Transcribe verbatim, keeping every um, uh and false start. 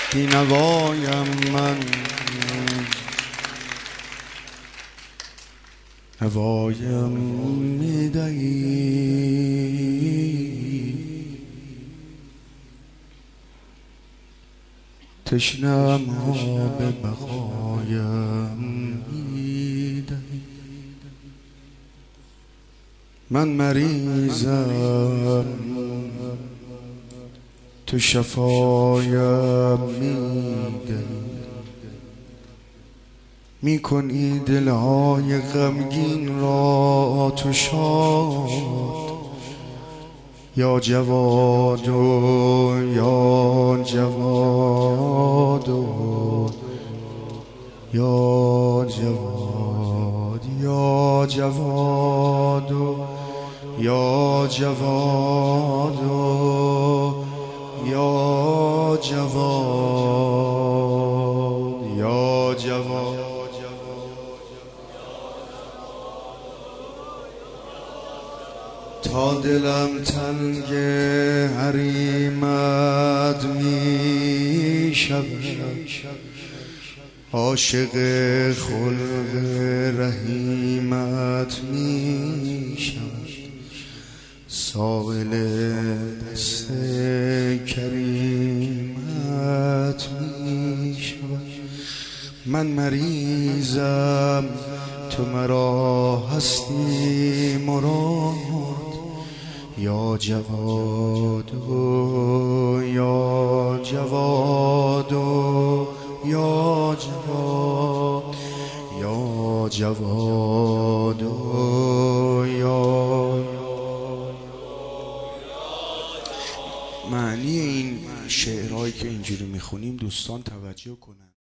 بینوایم من نوایم میدهی، تشنم آب بقایم میدهی. من مریضم تو شفایم میدهی، میکنی دلهای غمگین را تو شاد. یا جواد و یا جواد و یا جواد، یا جواد و یا جواد و یا جواد، یا جواد. تا دلم تنگ حریمت می شود، عاشق خلق رحیمت می شود، سائل دست کریمت می شود. من مریضم تو مرا هستی مراد. یا جواد و یا جواد و یا جواد، یا جواد و یا. معنی این شعرهایی که اینجوری میخونیم دوستان توجه کنن.